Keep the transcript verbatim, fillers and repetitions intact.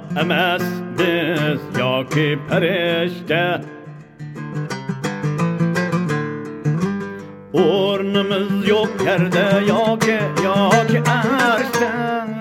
emas biz yoki farishta, o'rnimiz yo'q yerda yoki yoki arshda.